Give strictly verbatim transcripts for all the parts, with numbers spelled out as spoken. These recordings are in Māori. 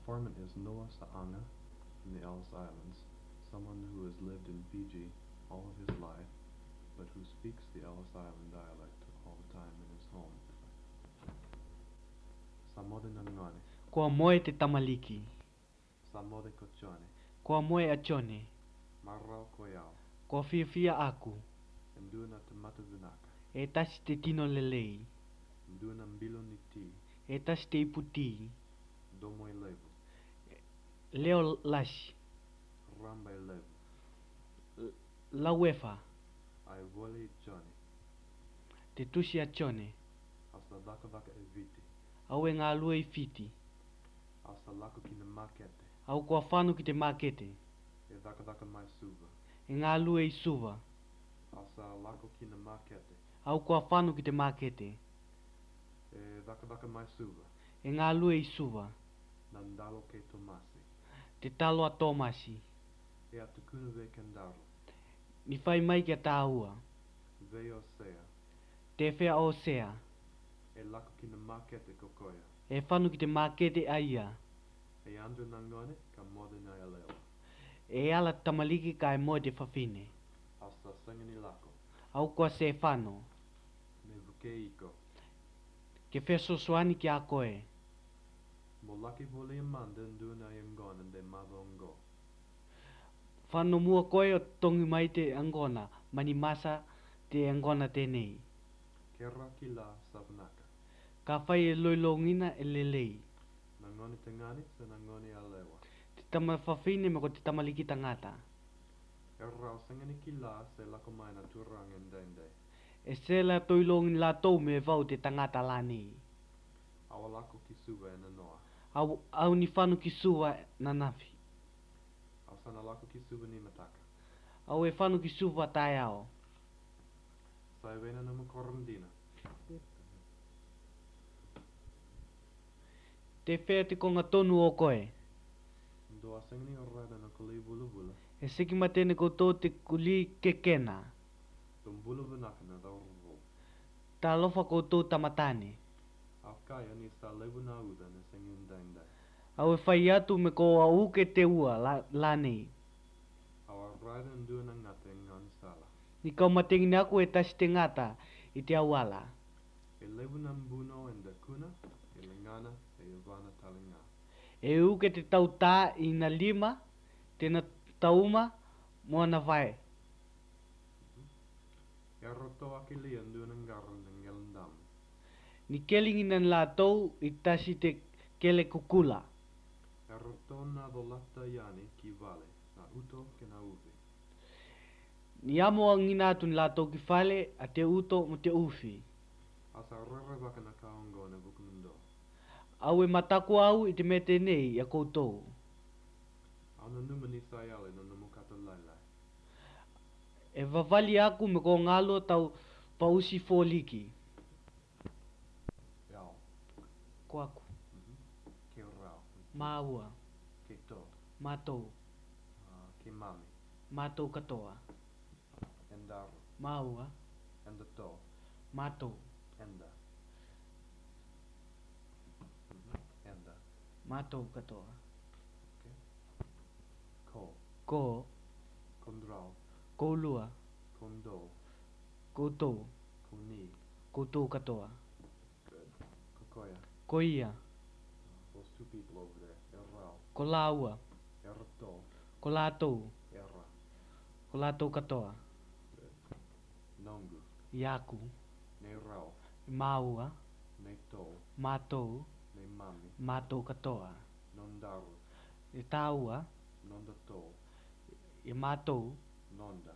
informant is Noah Saanga from the Ellis Islands, someone who has lived in Fiji all of his life, but who speaks the Ellis Island dialect all the time in his home. Samode Nangane. Kua moe te tamaliki. Samode Kochone. Kua moe achone. Marau Koyao. Kua fiafia aku. Nduna te matavunaka. E tasi te tino lelei. Nduna mbilo ni ti. E tasi te iputi. Domoe levu. Leo lashi. Ramba levu. Lauefa. Ai vole Johnny. Te tusi achone. Asa vaka vaka eviti. Au e ngā lua i fiti. Asa lako ki na makete. Au kua whanu ki te makete. E vaka vaka mai suva. E ngā lua i suva. Asa lako ki na makete. Au kua whanu ki te makete. E vaka vaka mai suva. E ngā lua i suva. Nandalo ke Tomasi. Te talo a Tomasi. E atukuna ve kendaro. Ni whai mai ki a tāua. Veo sea. Te whea o sea. E lako ki na makete kokoya. E whanu ki te makete aia. E andu nangone ka mode na elewa. E ala tamaliki ka e moe te whawhine. Asa sangani lako. Au kua se whano. Me vuke iko. Ke wheso soani ki a koe. Mo laki vole amanda nduna i ngona de mavongo. Whano mua koe o tongi mai te angona. Mani masa te angona tenei. Kera ki la savnaka. Ka whai e loilongina e lelei. Nangoni te ngani se nangoni alewa. Te tama whawhine me ko te tamaliki tangata. E rao sangani ki la se lako mai na turangen dende. E sela toilongin la tau me vau te tangata la nei. Awa lako ki suva e na noa. Au, au ni whanu ki suwa na nafi. Asana lako ki suva ni mataka. Au e whanu ki suwa tai ao. Sai vena na makorandina. Te whea te konga tonu o koe. Ndo asangani o rada na kuli bula bula. E siki matene koutou te kuli kekena. Tum bula vunaka na daurvo. Ta lofa koutou tamatane. Afkaya ni sa levu na uda na sangin dende. Au e whai atu me ko a uke te ua la, la nei. Awa rada ndu na ngata ngani sala. Ni kau matengi aku e tasi te ngata i te awala. E levu na mbuno enda kuna, e lingana, e ivana talinga. E uke te tau tā i na lima, te na tauma, mua na vai. E roto akili ndu na ngaran na ngelandam. Ni kelingi na la tau i tasi te kele kukula. E roto na dolata yani ki vale, na uto ke na uvi. Ni amo ang inatu ni la tau ki fale a te uto mo te ufi. Asa rara waka na kaongo na vukunundo. Au e mataku au i te mete nei i a koutou. Ana numa ni sayale na namukata lailai. E vavali aku me ko ngalo tau pausi fōliki. Yao. Ko aku. Ke rao. Māua. Ke to. Mātou. Uh, ke mami. Mātou katoa. Endaru. Māua. Enda to. Mātou. Enda. Enda. Mātou katoa. Okay. Ko. Ko. Kondrau. Koulua. Kondo. Koutou. Koni. Koutou katoa. Good. Kokoya. Koia. Those two people over there. Errao. Ko laua. Erto. Ko lātou. Erra. Ko lātou katoa. Good. Nongu. Iaku. Ne rao. Māua. Ne to. Mātou. Ne mami. Mātou katoa. Nondaru. E tāua. Nonda to. E mātou. Nonda.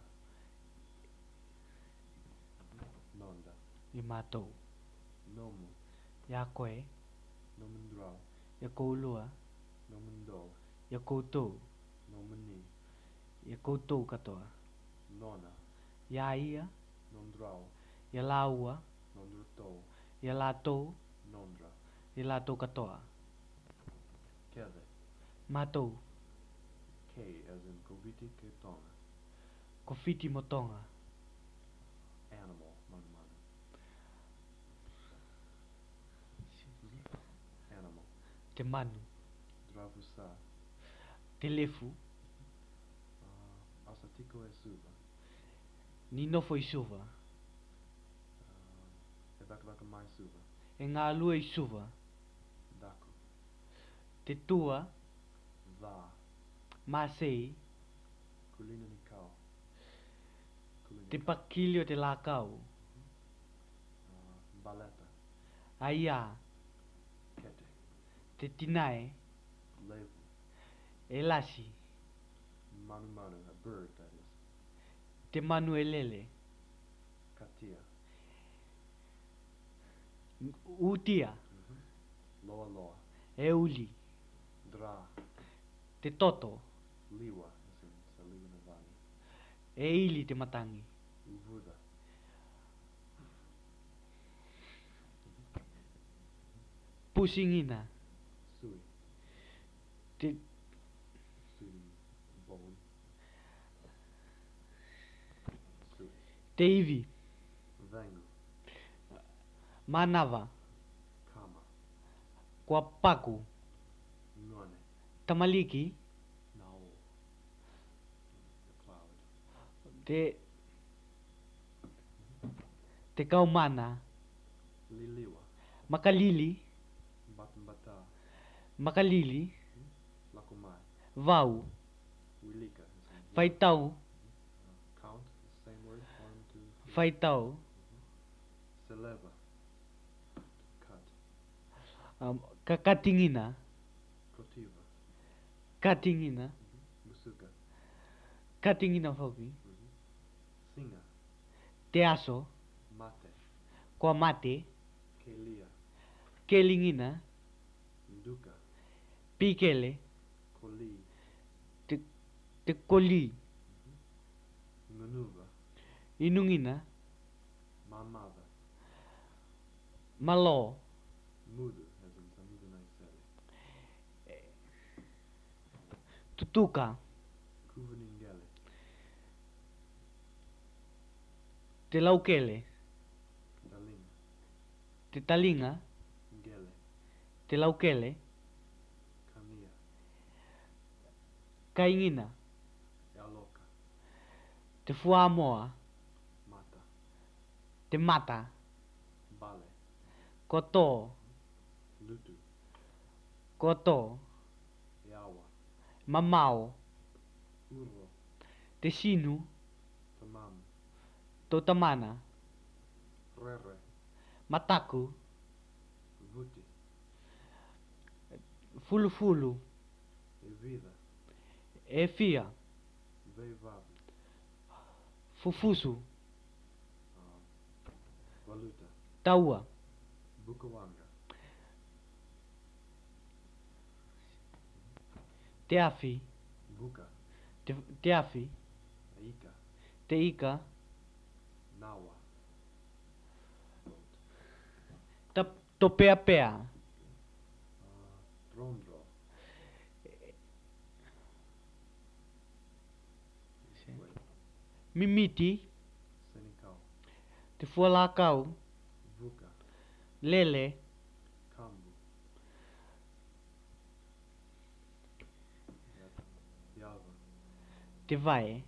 Nonda. E mātou. Nomu. Ia koe. Nomundrau. E koulua. Nomundo. E koutou. Nomuni. E koutou katoa. Nona. Ia ia. Nondrau. E laua. Nondrato. E lātou. Nondra. E lātou katoa. Keve. Mātou. K as in Koviti ke Tonga. Ko whiti mo tonga. Animal. Manu manu. Animal. Te manu. Dravu Telefu. Uh, Asatiko e suva. Ninofo i suva. Uh, e vakalaka mai suva. E ngā lua i suva. Daku. Te tua. Va. Masei. Kulina ni kau. Kulina Te kau. pakilio te lākau. Uh, baleta. Aia. Kete. Te tinae. Levu. E lasi. Manu manu, a bird that is. Te manu e lele. Katia. Utia. Mm-hmm. Loa loa. E uli. Dra. Te toto. Liwa, as in Saliwa Navani. E ili te matangi. Uvuda. Pusingina. Sui. Te, Sui. Bone. Sui. te iwi. Vangu. Manava. Kama. Kua paku. Nuane. Tamaliki. Nao. The cloud. Te Te kaumana. Liliwa. Makalili. Batambata. Makalili. Lakumai. Vau. Wilika. as in- Faitau. Uh, count. Same word. One, two, three. Faitau. Seleva. Cut. Um, kakatingina. Kotiva. Katingina. Musuka. Katingina foki. Mm-hmm. Singa. Te aso. Mate. Kua mate. Kelia. Kelingina. Nduka. Pikele. Koli. Te, te koli. Manuva. Inungina. Mamava. Malo. Mudu. As in Samuda Naisele. Tutuka. Kuvaningele. Te laukele. Dalinga. Te talinga. Ngele. Te laukele. Kamia. Kaingina. Yaloka. Te fuamoa. Mata. Te mata. Bale. Koto. Lutu. Koto. Yawa. Mamao. Urro. Te sinu. Tamam. Totamana. Rere. Mataku. Vuti. Fulu fulu. Evida. E fia. Veivavi. Fufusu. Uh, Valuta. Taua. Bukawanga. Te afi. Buka. Te, te afi. Aika. Te ika. Nawa. Ta topea pea. Uh, Drondro. Wait. Mimiti. Senikau. Te fualakau. Vuka. Lele. Kambu. Yava. Te vai.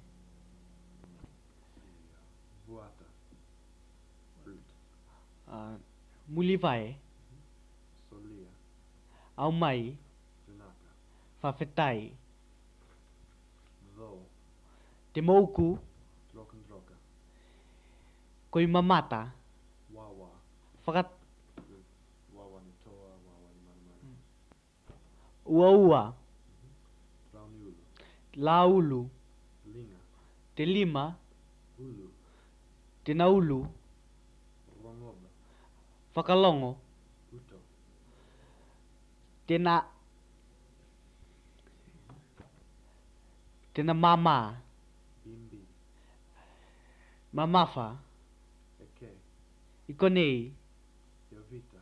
Vuata. Fruit. Uh, muli vai. Solia. Au mai. Vinaka. Whawhetai. Tho. Te mouku. Drokandroka. Koi mamata. Wawa. Whakat Wawa ni toa. Wawa ni manumanu. ua ua. Rauniulu. Laulu. Linga. Te lima. Ulu. Te naulu. Rongoba. Whakalongo. Uto. Tena. Tena mama. Bimbi. Mamafa. Eke. Ikonei. Yovita.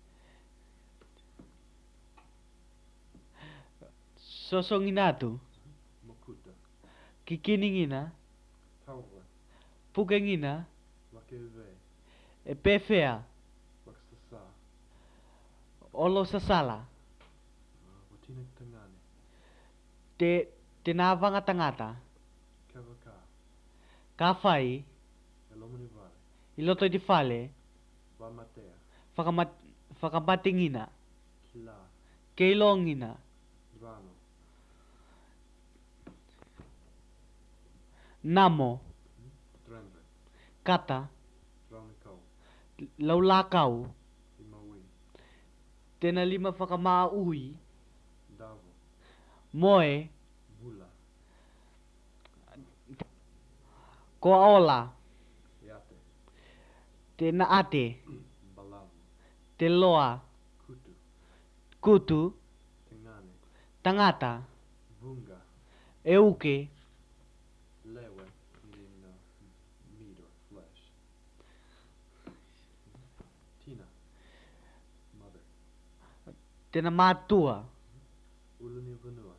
Sosonginatu. Mokuta. Kikiningina. Taura. Pukengina. Wakeve. E pefea. Waksasa. Olo sasala. Uh, Watina Tangane. te te navanga tangata Kevaka. kafai Elomani vale. iloto di fale Vamatea. fakamat fakamatingina Kila. keilongina Drano. namo Drenve. kata Draunikau. laulakau Imawi. tena lima fakamaui Davo. moe Bula. koaola Yate. te naate Balavu. te loa Kutu. kutu Tengane. tangata Vunga. euke Lewe. Meaning uh, meat or flesh. Tina. Mother. tena matua Uluni vanua.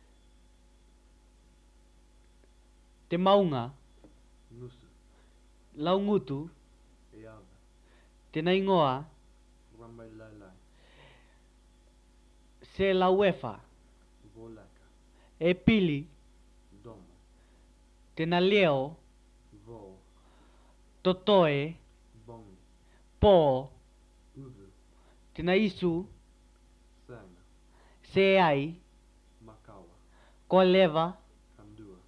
te maunga Nusu. laungutu Eava. tena ingoa Rambai Lailai. se lauefa Volaka. e pili Domo. tena leo Vo. totoe Bongi. po Uvu. tena isu Sanga. se ai Makawa. koleva Kandua.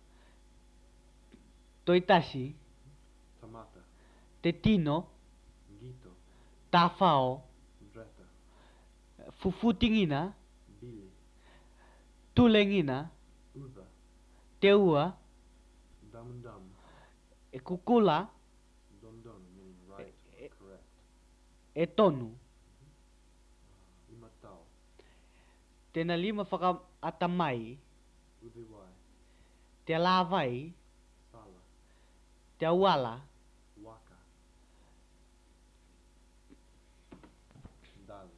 toitashi Tamata. te tino Gito. tafao Dreta. fufutingina Bili. tulengina Uva. teua Damundam. e kukula Dondon meaning right or correct. e tonu Imatao. tena lima faka atamai Udiwai. te lavai Sala. te awala Waka. Dali.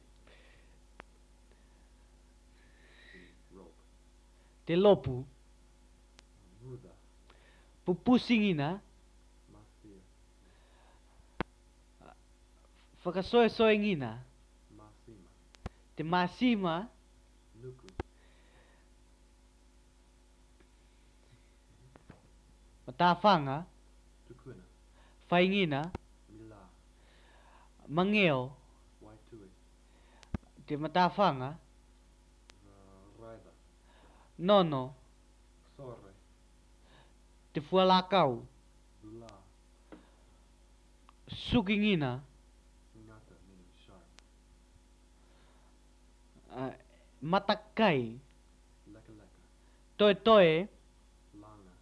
Rope. te lopu Ruda. pupusingina Masir. fakasoesoengina Masima. te masima Nuku. matafanga Tukuna. faingina Mila. mangeo Waitui. te matafanga Uh, Raida. nono Sorre. te fualakau Bula. sukingina Ngata meaning sharp. uh, matakai Leka leka. toe toe Langa.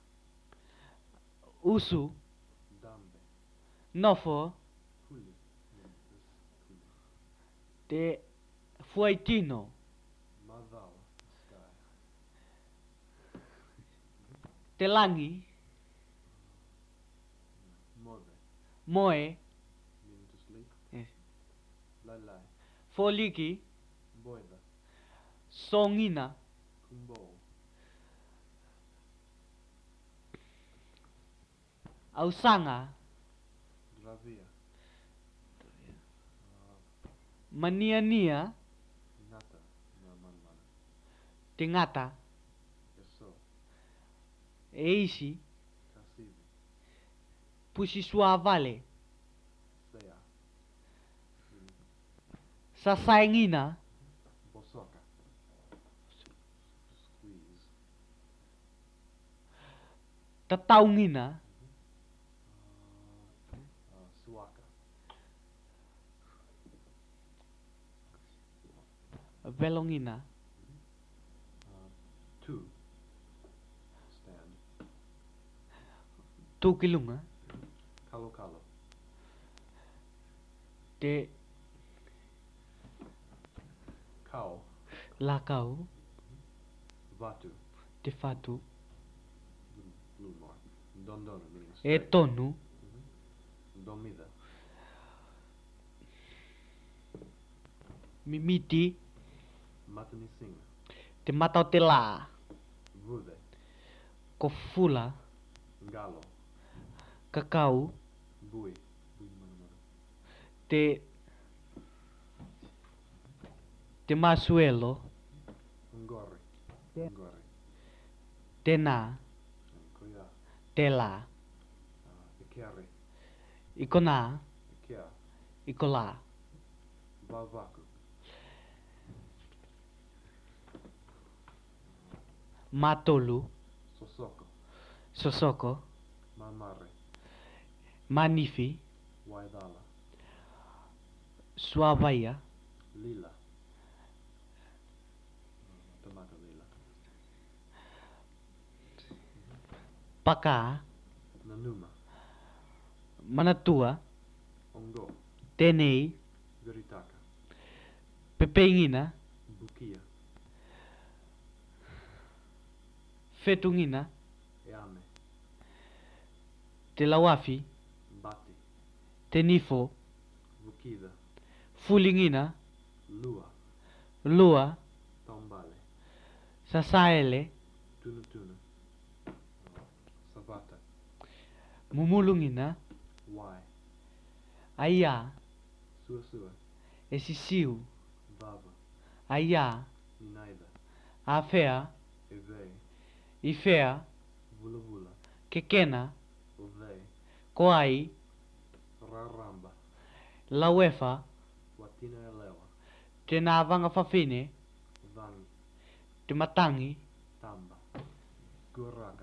usu Dambe. nofo Kuli. meaning this kuli. te fuaitino Madao. Sky. te langi Mode. moe Meaning to sleep. eh, Lalai. foliki Boida. songina Kumbo. ausanga Dravia. Uh, mania-nia Nata. Namanmana. te ngata Eso. eisi Kasivi. pusisuavale Sea. Meaning sasaingina Bosoka. Squeeze. tataungina Uh, uh, Suaka. velongina Uh, two. Stand. tukilunga Kalo kalo. te Cow. lakau Vatu. te fatu Blue, blue mark. Dondona meaning e straight. tonu Mhm. Domida. mimiti Matani singa. te matau te la Vude. kofula Galo. kakau Bui. Bui mana mana. te te masuelo Ngori. Te- Ngori. Tena, Koya, Tela, Ikere, Ikona, Ikia, Ikola, Vavaku, Matolu, Sosoko, Sosoko, Mamare, Manifi, Waidala, Suavaya, Lila, Tomato Lila, Paka, Nanuma, Manatua, Ongo, Tenei, Veritaka, Pepengina, Bukia, Fetungina, Eame, Telawafi, Bati, Tenifo, Vukida, Fulingina, Lua, Lua, Tombale, Sasaele, Tunutuna, Savata, Mumulungina, Wai, Aya, Suasua, Esisiu, Vava, Aya, Ninaida, Afea, Eve, Ifea, Vula Vula, Kekena, Ove, Koai, Raramba, Lauefa, Watina Elewa, Tenavanga Fafine, Vangi, Tematangi, Tamba, Guraka,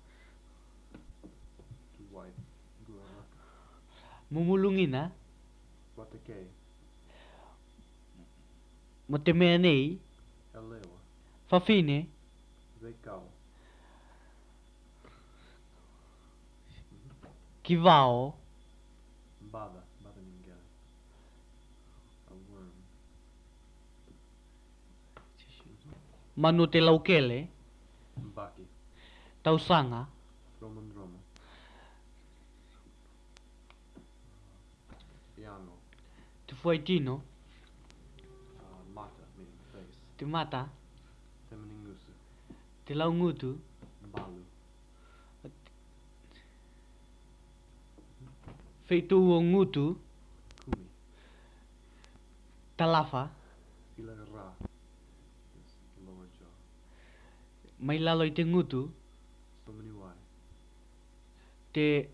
White, Guraka, Mumulungina, Watake, Motemeanei, Elewa, Fafine, Vekau, Kivao, Bada, Bada Ningele, a worm, Manute Laukele, Baki, Tausanga, Roman Roman, Yano, Tufuaitino, uh, Mata, meaning face, Timata, Temeningusu, Tilaungutu, Balu, Feitu Ngutu, Kumi, Talafa, Ilera, this lower jaw, Mailalo ite Ngutu, so many Y, Te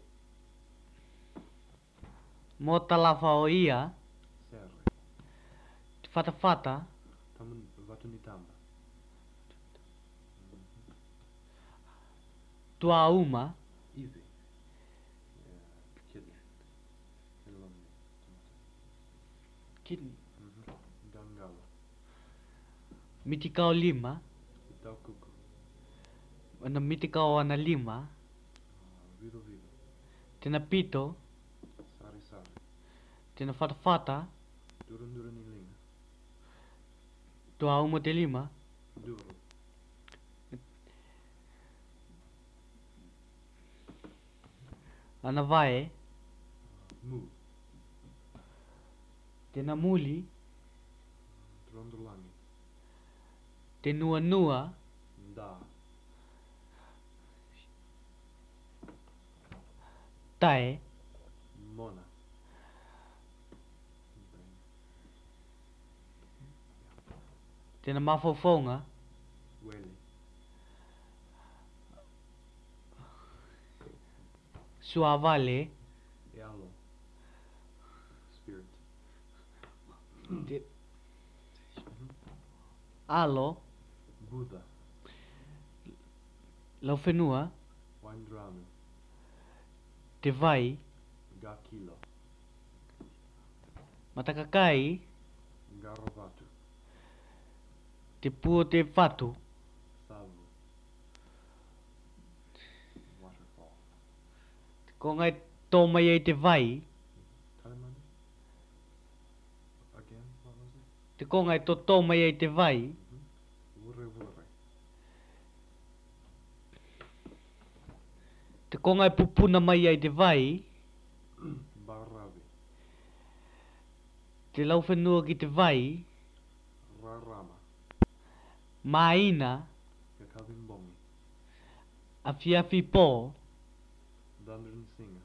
Mo Talafa o ia, Serre, Fata Fata, Tamun, Vatunitamba, Tuauma, Easy, yeah, Kidney, Ilumni, Kidney, mm-hmm. Gangala, Mitikao Lima, Itaukuku, Ana Mitikao Ana Lima, uh, Vido Vido, Tenapito, Sari Sari, Tena Fata Fata, Durun Durun Ilinga, Tuauma te Lima, Duru, Ana Vae, uh, Mu, Tena Muli, Trondolangi, Tenua Nua, Da, Tae, Mona, Tena Mafofonga, Weli, Suavale, Ealo, Spirit, Te- Alo, Buddha, Laufenua, Waindranu, Te Vai, Gakilo, Matakakai, Garavatu, Te Pua Te Fatu, Savu, Waterfall, Kongai Tomai Te Vai, Taimani, again, what was it? Te Kongai To Tomai Te Vai, Mm-hmm. Wure Wure, Te Kongai Pupuna Mai Te Vai, Baravi, Te Laufenua Ki Te Vai, Rarama, Maina, Kakavimbongi, Afiafi Po, Dandrin Singa,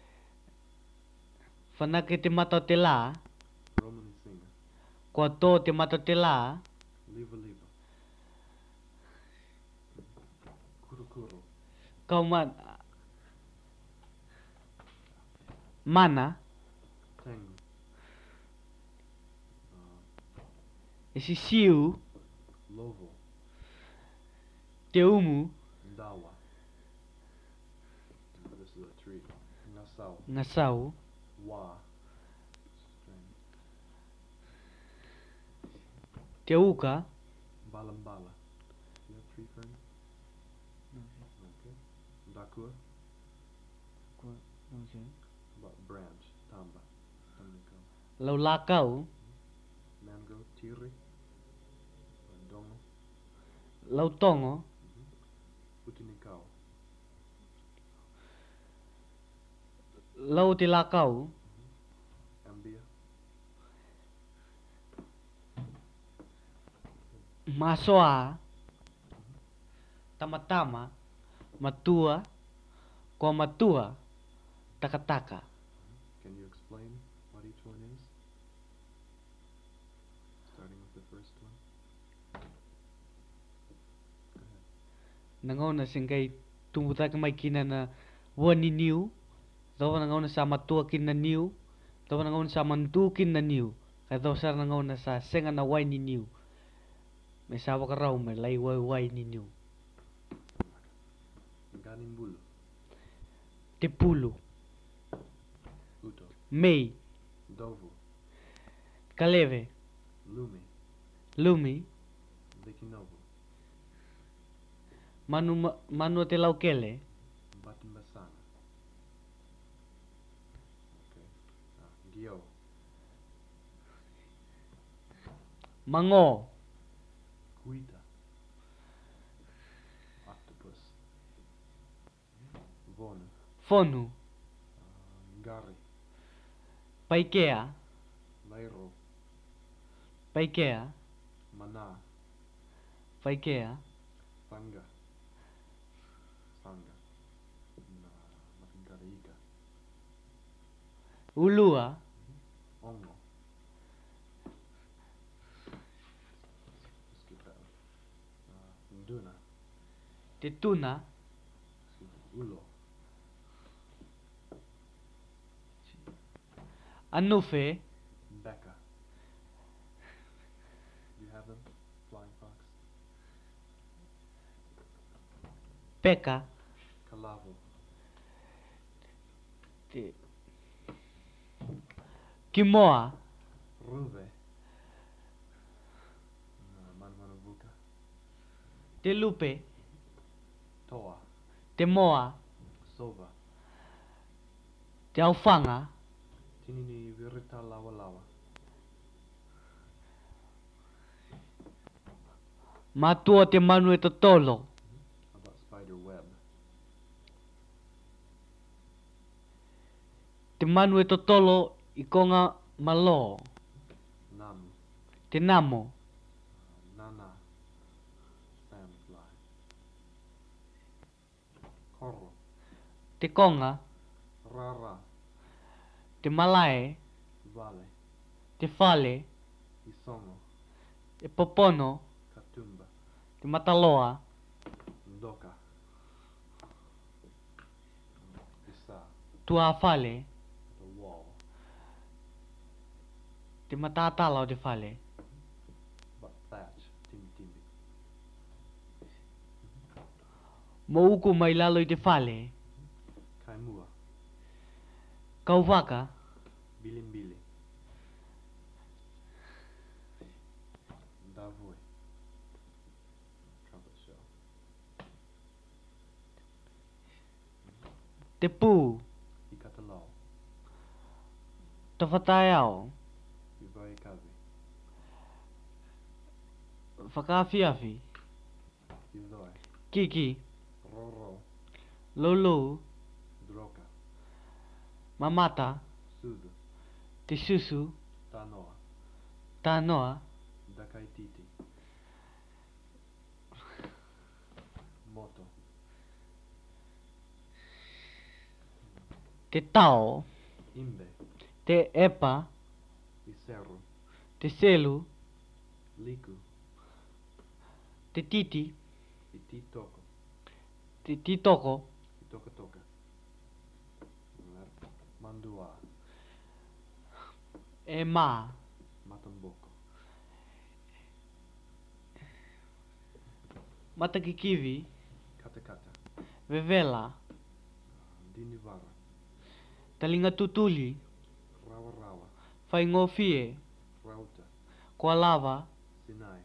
Whanake Te Mata Te La, Roman Singa, Kua Tō Te Mata Te La, Liva Liva, Kuru Kuru. Kau man... Mana. Tengu. Uh, Isi siu. Lovo. Te umu. Dawa. Uh, this is a tree. Ngasau. Ngasau. Wa. String. Te uka. Balambala. You have tree fern? Okay. Dakua. Okay. Ba- branch. Tamba. Tambikau. Lau lakau. Mango. Tiri. Uh, dongo. Lau tongo. Mm-hmm. Utinikau. Lau te lakau. Mm-hmm. Ambia. Masoa. Tama-tama. Matua. Ko matua. Taka-taka. Can you explain what each one is? Starting with the first one. Go ahead. Nangona singay tumbuta ka may kina na wani niu. Dawa nangona sa matua kin na niu. Dawa nangona sa mandu kin na niu. Kaya daw sa nangona sa senga na wai ni niu. May sawa ka raw may lay wai wai ni niu. Ganimbulu. Tepulu. Uto. May. Dovu. Kaleve. Lumi. Lumi. Likinovu. Manu ma- manu te lau kele. Batimbasana. Okay. Uh, Gio. Mango. Kuita. Octopus. Vonu. Fonu. Uh, Ngari. Paikea. Lairo. Paikea. Mana. Paikea. Sanga. Sanga. Na Matingariika. Ulua. Ongo. Let's skip that one. Uh, Nduna. Te tuna. Excuse me. Ulo. Anufe. Becca. Do you have them? Flying fox. Peka. Kalavo. Te... Kimoa. Ruve. Uh, Manmanavuka. Te lupe. Toa. Te moa. Sova. Te aufanga. Tinini virita lawa lawa. Matua te manu e totolo. How about spider web? Te manu e totolo I konga malo. Namu. Te namo. Uh, nana. Sandfly. Koro. Te konga. Rara. Te malae. Vale. Te fale. Isongo. Te popono. Katumba. Te mataloa. Ndoka. Isa. Tua fale. The wall. Te matatalaw te fale. But thatch. Timmy timmy. Mauku mai laloy te fale. Kaimua. Kauvaka. Bilimbili. Davoi. Trumpet shell. Te pu. Ikatalao. Tawhatayao. Ivaikavi. Whakawhiawhi. Ivoi. Kiki. Roro. Lulu. Droka. Mamata. Sudu. Te susu. Tanoa. Tanoa. Dakaititi. Moto. Te tao. Imbe. Te epa. Iseru. Te selu. Liku. Te titi. Ititoko. Ti titoko. Toka toka. Mandua. E ma. Matamboko. Matakikivi. Kata kata. Vevela. Dinivara. Talinga tutuli. Rawa rawa. Faingofie. Rauta. Kualava. Sinai.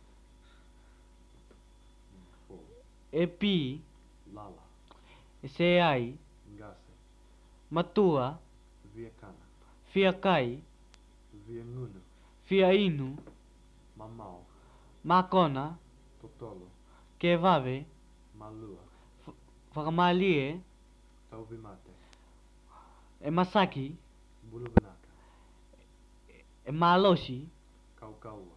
Fo. Epi. Lala. Seai. Ngase. Matua. Viakana. Fiakai. Viangunu. Fiainu. Mamau. Makona. Totolo. Kevave. Malua. Fakamalie. Tauvimate. E Masaki. Buluvinaka. E Maloshi. Kaukaua.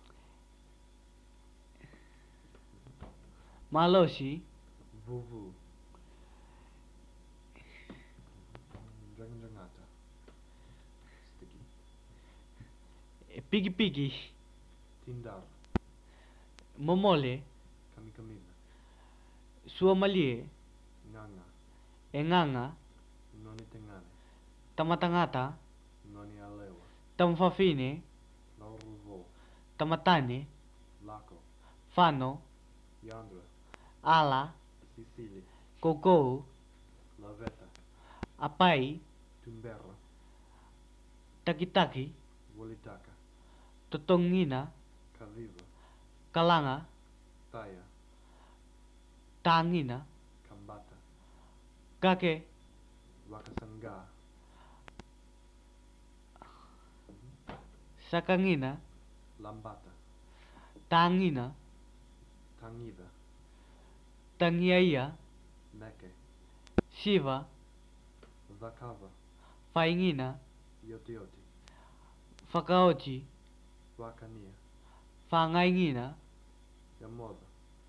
Maloshi. Vuvu. Janganjangata. Sticky. E Pigi Pigi. Tindar. Momole. Kamikamina. Suomalie. Nganga. E Nganga. Noni tengane. Tamatangata. Noni alewa. Tamfafine. Lauruvo. Tamatane. Lako. Fano. Yandra. Ala. Sicily. Koko. Laveta. Apai. Tumberra. Takitaki. Wolitaka. Totongina. Kaviva. Kalanga. Taya. Tangina. Kambata. Kake. Wakasanga. Sakangina. Lambata. Tangina. Tangida. Tangiaia. Neke. Shiva. Vakava. Faingina. Yotioti. Fakaochi. Wakania. Fangaingina. Yamoda.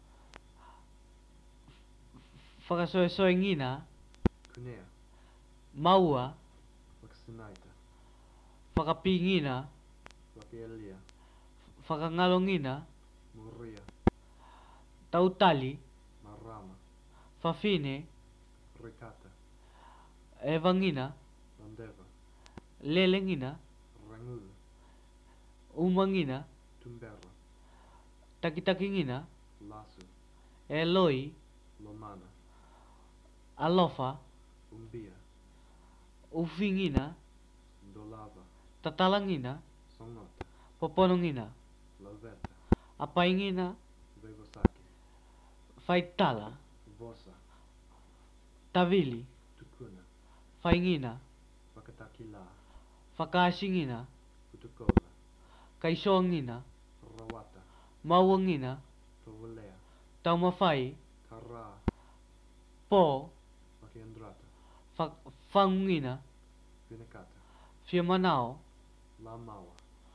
Fakasoesoengina. Kunea. Maua. Wakasinaita. Fakapingina. Wakielia. Fakangalongina. Muria. Tautali. Marama. Fafine. Rikata. Evangina. Landeva. Lelengina. Rangul. Umangina. Tumberra. Takitakingina. Lasu. Eloi. Lomana. Alofa. Umbia. Ufingina. Dolava. Tatalangina. Songota. Poponongina. Laveta. Apaingina. Vevosaki. Faitala. Vosa. Tavili. Tukuna. Faingina. Wakatakila. Fakashingina. Utukola. Kaisongina. Rawata. Mawangina. Tovulea. Taumafai. Kara. Po. Wakiandrata. Fa- Fangina. Vinakata. Fiamanao. Lamawa.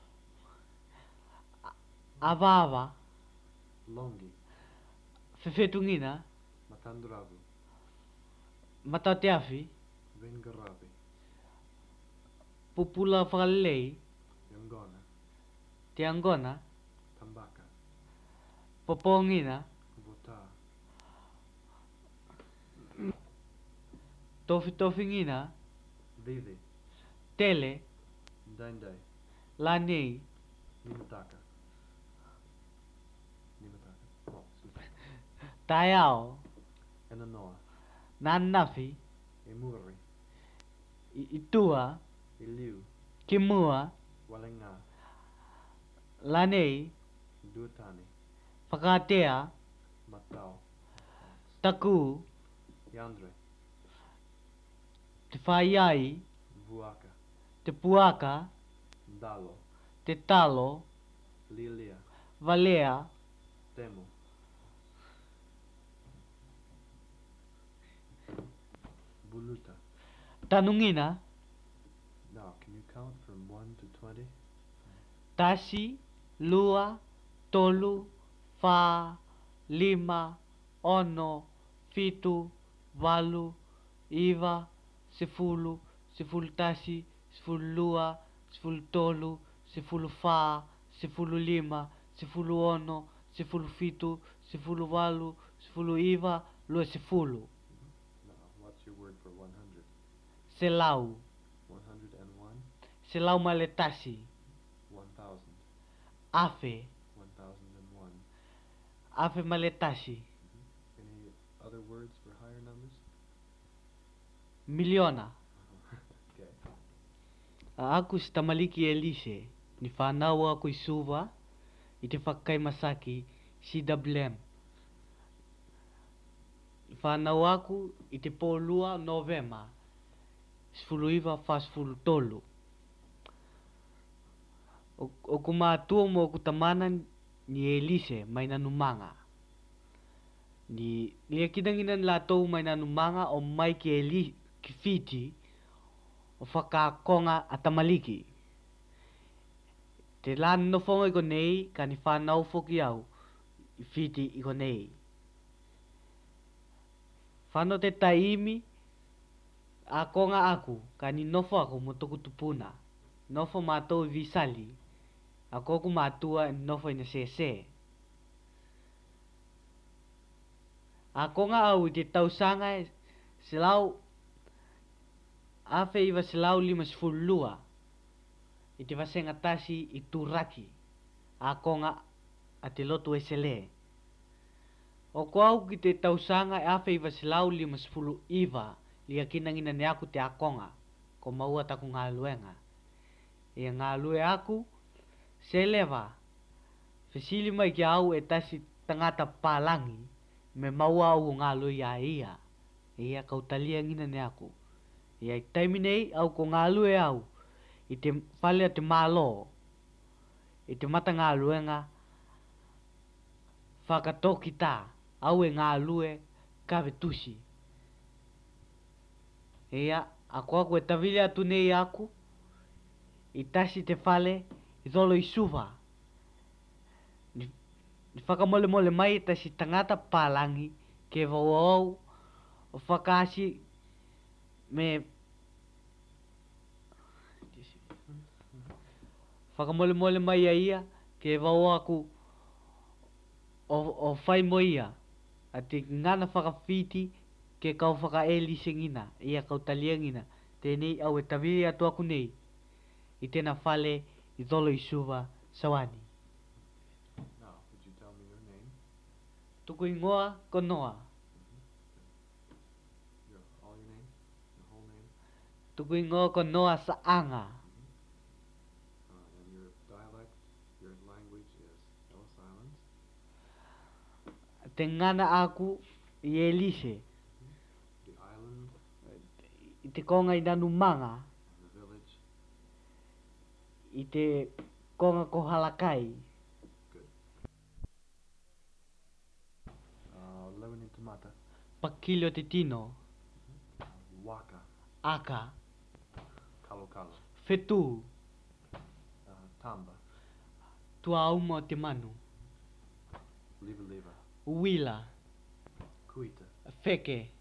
Avava. Longi. Fefetungina. Matandravu. Matatiafi. Vengarabi. Pupula Falei. Yangona. Tiangona. Tambaka. Popongina. Vota. Tofi Tofingina. Vivi. Tele. Daindai. Lanei. Nimataka. Nimataka. Oh, super. Tayao. Enanoa. Nanafi. Emuri. I- Itua. Iliu. Kimua. Walenga. Lanei. Duatani. Fakatea. Matao. Taku. Yandre. Tefayai. Vuaka. Tepuaka. Dalo. Tetalo. Lilia. Valea. Temo. Buluta. Tanungina. Now, can you count from one to twenty? Tasi. Lua. Tolu. Fa. Lima. Ono. Fitu. Valu. Iva. Sefulu. Sefulu tasi. Sefulu lua. Sefulu tolu. Sefulu fa. Sefulu lima. Sefulu ono. Sefulu fitu. Sefulu valu. Sefulu iva. lua se fulu. Now, what's your word for one hundred? Selau. one hundred one? Selau maletasi. one thousand. Afe. one thousand one. Afe maletasi. Mm-hmm. Any other words for higher numbers? Miliona. Okay. Aku si tamaliki Elise. Ni whanau ako i suva. I te whakai masaki. C W M. I whanau aku i te pōlua Novema. Sfuluiva whasfulu tolu. O, o ku mātua mo ku tamana ni Elise mai na numanga. Ni lia kinanginan lātou mai na numanga o mai ki Elise ki Fiji o whakakonga a tamaliki. Te lāna no whonga i ko nei ka ni whanau whoki au i Fiji i ko nei. Whano te taimi a konga aku ka ni nofo aku mo toku tupuna. Nofo mātou i visali. A koku mātua i nofo ina se se. A konga au i te tausanga e silau afe iwa silau lima sifulua. I te wasenga tasi i turaki. A konga a te lotu e sele. O ko au ki te tausanga e afe iwa silau lima sifulu iwa. Lia kinangina ne aku te akonga. Ko maua taku ngā luenga. Ia ngā lue aku. Se lewa. Fesili mai ki au e tasi tangata pālangi. Me maua au ngā lue ia ia. Ia kautalia ngina ne aku. Ia i taiminei au ko ngā lue au. I te whalea te mālo. I te mata ngā luenga. Whakatoki tā. Au e ngā lue kawe tusi. Ia, ako aku e tawile atu nei aku. I tasi te whale, i tholo i suva. Ni, ni whakamole mole mai tasi tangata pālangi, ke wau au, o whakasi me... Whakamole mole mai a ia, ke wau aku, o, o whai mo ia. A te ngana whakawhiti, ke kau whaka Elise ngina, ia kau talia ngina, tēnei au e tawiri atu aku nei, i tēnā whale i tholo i suva sawani. Now, would you tell me your name? Tuku ingoa konoa. Mm-hmm. Your, all your name? Your whole name? Tuku ingoa konoa sa anga. Mm-hmm. Uh, and your dialect, your language is Ellis Islands? Te ngana aku i Elise. The island? I te konga i nanu manga. The village? I te konga ko halakai. Good. Uh, Leweni Tamata? Pakilio te tino. Mm-hmm. Uh, Waka? Aka. Kalo Kalo? Fetu. Uh, Tamba? Tua auma o te manu. Liva Liva? Uila. Kuita? Feke.